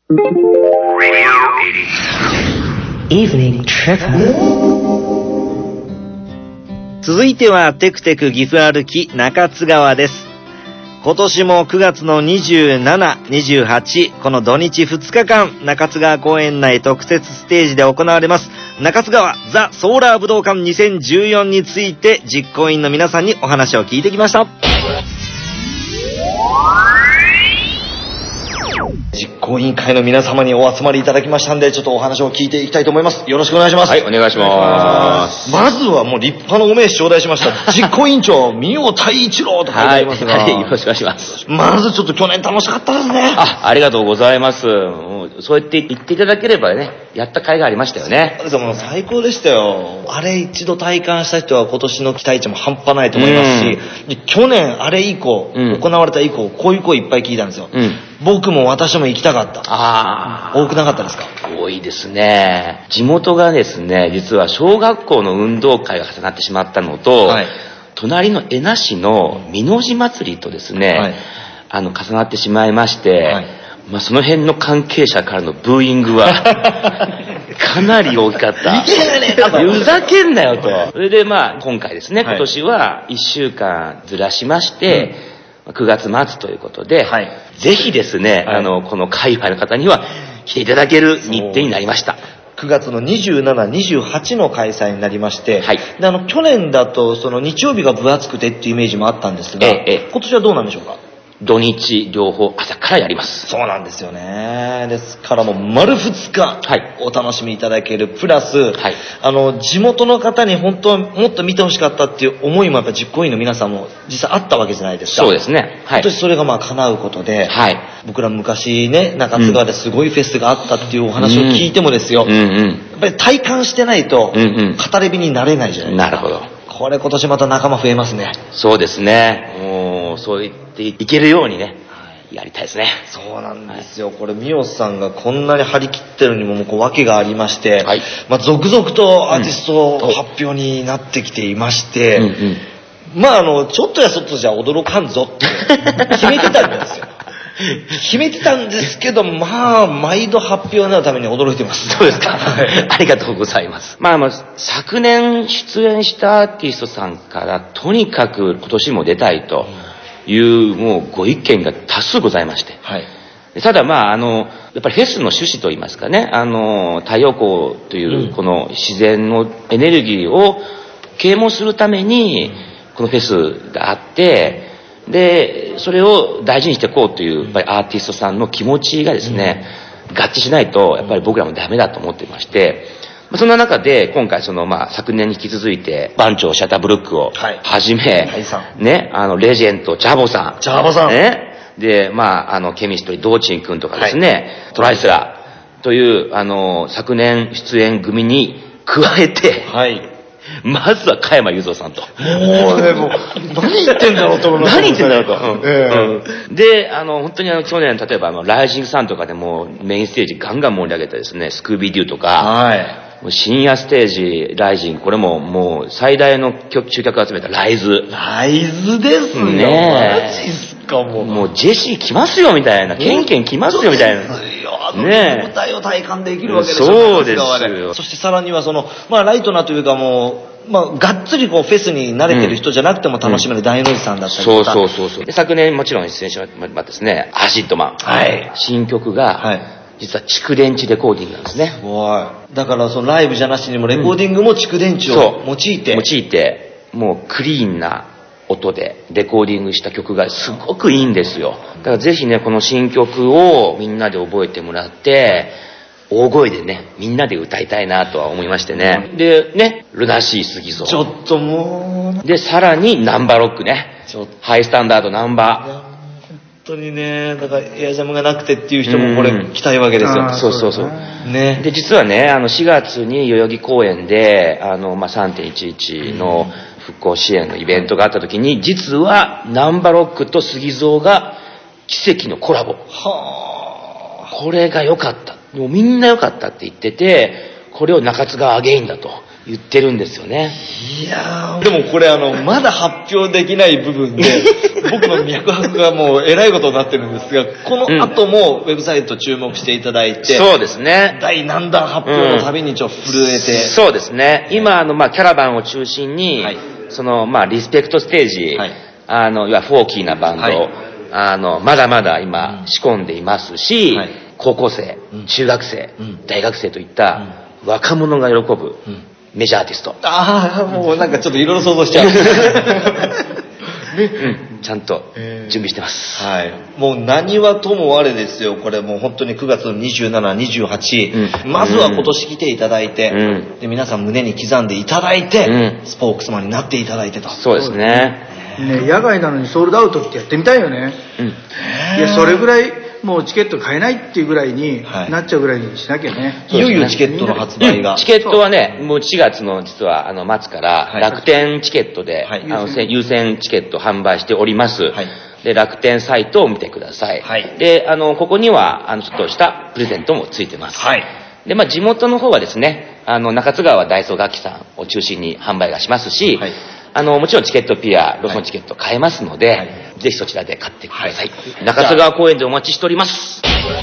Evening Trip。 続いてはテクテク岐阜歩き中津川です。今年も9月の27、28、この土日2日間、中津川公園内特設ステージで行われます、中津川ザ・ソーラー武道館2014について、実行委員の皆さんにお話を聞いてきました。実行委員会の皆様にお集まりいただきましたんで、ちょっとお話を聞いていきたいと思います。よろしくお願いします。 はい、お願いします。 まずはもう立派なお名刺頂戴しました実行委員長三尾太一郎と書いてありますが、 はい、よろしくお願いします。 まずちょっと去年楽しかったですね。 ありがとうございます。そうやって言っていただければね、やった甲斐がありましたよね。 そうです、もう最高でしたよ。あれ一度体感した人は今年の期待値も半端ないと思いますし、去年あれ以降、行われた以降、こういう声いっぱい聞いたんですよ。僕も私も行きたかった。多くなかったですか？ 多いですね。地元がですね、実は小学校の運動会が重なってしまったのと、隣の江那市の美濃路祭りとですね、重なってしまいまして、その辺の関係者からのブーイングはかなり大きかった。ふざけんなよと。それで今回ですね、今年は1週間ずらしまして、9月末ということで、ぜひですね、この界隈の方には来ていただける日程になりました。 9月の27、28の開催になりまして、で去年だとその日曜日が分厚くてっていうイメージもあったんですが、今年はどうなんでしょうか？ 土日両方朝からやります。 そうなんですよね。ですからもう丸2日お楽しみいただけるプラス、地元の方に本当はもっと見てほしかったっていう思いもやっぱ実行委員の皆さんも実際あったわけじゃないですか。 そうですね。 今年それが叶うことで、僕ら昔ね、中津川ですごいフェスがあったっていうお話を聞いてもですよ、やっぱり体感してないと語り火になれないじゃないですか。 なるほど。 これ今年また仲間増えますね。 そうですね。もうそう言っていけるようにね、やりたいですね。 そうなんですよ。これ三尾さんがこんなに張り切ってるにも訳がありまして、続々とアーティスト発表になってきていまして、ちょっとやそっとじゃ驚かんぞって決めてたんですよ。決めてたんですけど、毎度発表になるために驚いてます。 そうですか。ありがとうございます。昨年出演したアーティストさんからとにかく今年も出たいというもうご意見が多数ございまして。ただやっぱりフェスの趣旨といいますかね、太陽光というこの自然のエネルギーを啓蒙するためにこのフェスがあって、でそれを大事にしていこうというやっぱりアーティストさんの気持ちがですね、合致しないとやっぱり僕らもダメだと思っていまして、そんな中で今回昨年に引き続いて番長シャタブルックをはじめ、ね、レジェンドジャボさんね、でケミストリードーチン君とかですね、トライスラーという昨年出演組に加えて、まずは加山雄三さんと。 もうね、何言ってんだろうと思います。 何言ってんだろうと。で、本当に去年、例えばライジングさんとかでもメインステージガンガン盛り上げたですね、スクービーデューとか、深夜ステージ、ライジン、これももう最大の集客を集めたライズ。 ライズですよね。マジっすか、 もうジェシー来ますよみたいな、ケンケン来ますよみたいな。 舞台を体感できるわけですよ。 そうですよ。 そしてさらにはライトなというかがっつりフェスに慣れてる人じゃなくても楽しめる大の字さんだったりとか。 そう。で昨年もちろん出演しましたですね、アシッドマン。新曲が、実は蓄電池レコーディングなんですね。 だからライブじゃなしにもレコーディングも蓄電池を用いて、 もうクリーンな音でレコーディングした曲がすごくいいんですよ。だからぜひね、この新曲をみんなで覚えてもらって、大声でね、みんなで歌いたいなとは思いましてね。でね、ルナシー杉蔵。 ちょっともう。 で、さらにナンバーロックね。ハイスタンダードナンバー。 本当にね、だからエアジャムがなくてっていう人もこれ来たいわけですよ。 そう。ね。で、実はね、4月に代々木公園で、3.11 の復興支援のイベントがあった時に、実はナンバーロックと杉蔵が奇跡のコラボ。これが良かった。もうみんな良かったって言ってて、これを中津川アゲインだと言ってるんですよね。 いやー、でもこれまだ発表できない部分で、僕の脈拍がもうえらいことになってるんですが、この後もウェブサイト注目していただいて、 そうですね。 第何弾発表のたびに震えて。 そうですね。今、キャラバンを中心に、リスペクトステージ、いわゆるフォーキーなバンド、まだまだ今仕込んでいますし、高校生、中学生、大学生といった若者が喜ぶ、メジャーアーティスト。 もうなんかちょっといろいろ想像しちゃう。 ちゃんと準備してます。 もう何はともあれですよ。これもう本当に9月の27、28、まずは今年来ていただいて、で皆さん胸に刻んでいただいて、スポークスマンになっていただいてと。 そうですね。 野外なのにソールドアウトってやってみたいよね。いや、それぐらいもうチケット買えないっていうぐらいになっちゃうぐらいにしなきゃね。 いよいよチケットの発売が。 チケットはね、もう4月の実は末から楽天チケットで、優先チケット販売しております。で、楽天サイトを見てください。で、ここにはちょっとしたプレゼントもついてます。で、地元の方はですね、中津川ダイソー楽器さんを中心に販売がしますし、もちろんチケットピア、ロスのチケット買えますので、ぜひそちらで買ってください。中津川公園でお待ちしております。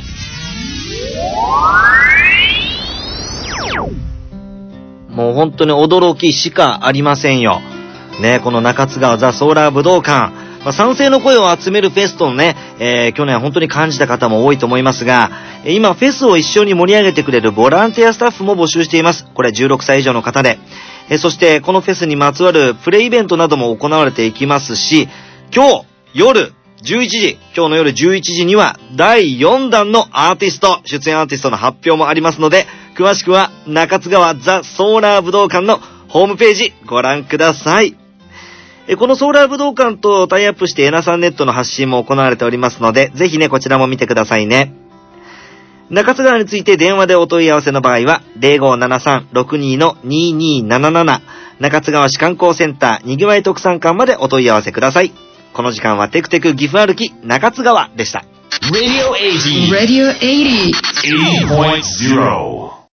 もう本当に驚きしかありませんよ。ね、この中津川ザ・ソーラー武道館。賛成の声を集めるフェスとね、去年本当に感じた方も多いと思いますが、今フェスを一緒に盛り上げてくれるボランティアスタッフも募集しています。これ16歳以上の方で。そしてこのフェスにまつわるプレイベントなども行われていきますし、今日夜11時、今日の夜11時には第4弾の出演アーティストの発表もありますので、詳しくは中津川ザ・ソーラー武道館のホームページご覧ください。このソーラー武道館とタイアップしてエナさんネットの発信も行われておりますので、ぜひね、こちらも見てくださいね。中津川について電話でお問い合わせの場合は、0573-62-2277 中津川市観光センターにぎわい特産館までお問い合わせください。この時間はテクテク岐阜歩き中津川でした。 Radio 80 80.0